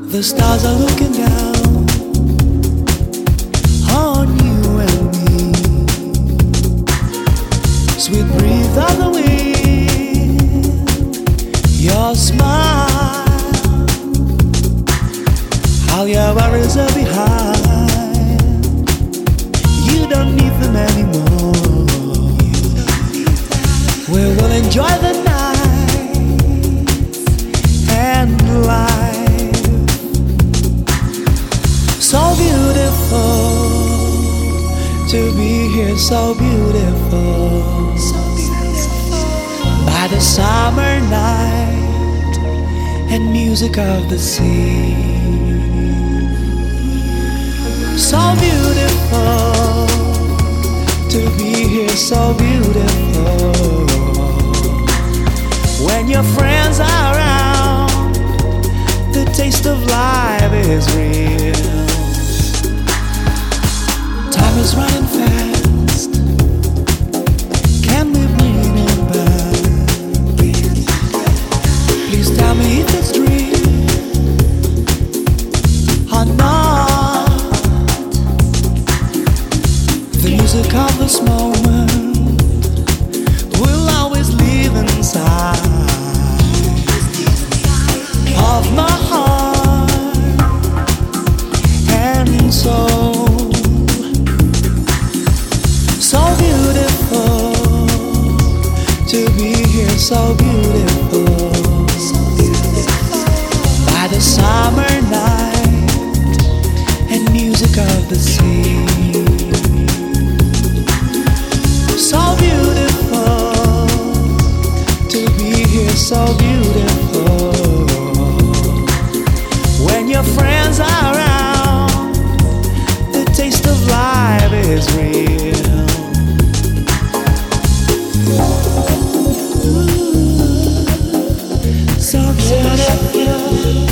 The stars are looking down on you and me. Sweet breeze of the wind, your smile, all your worries are behind. You don't need them anymore. We will enjoy the night and life. So beautiful to be here, so beautiful. By the summer night and music of the sea. So beautiful to be here, so beautiful. When your friends are around, the taste of life is real. Time is running fast. Can we bring it back? Please tell me if it's real or not. The music of this moment will always live inside of my heart and soul. So beautiful to be here, so beautiful. By the summer night and music of the sea. So beautiful to be here, so beautiful. When your friends are around, the taste of life is real. So beautiful.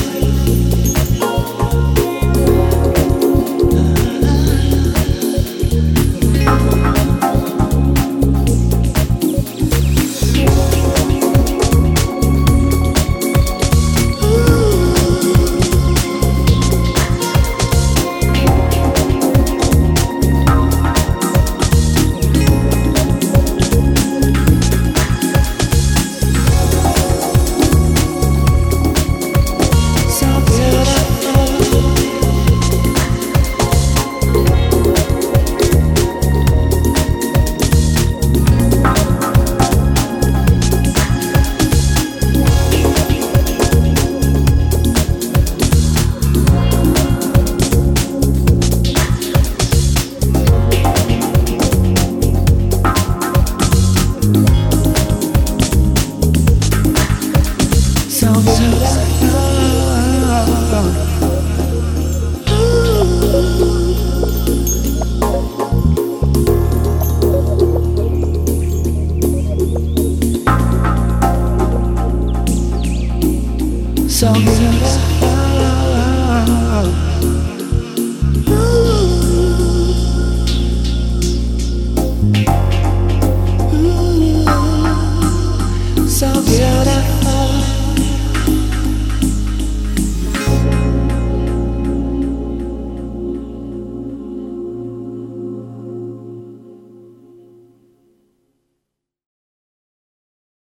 Ooh.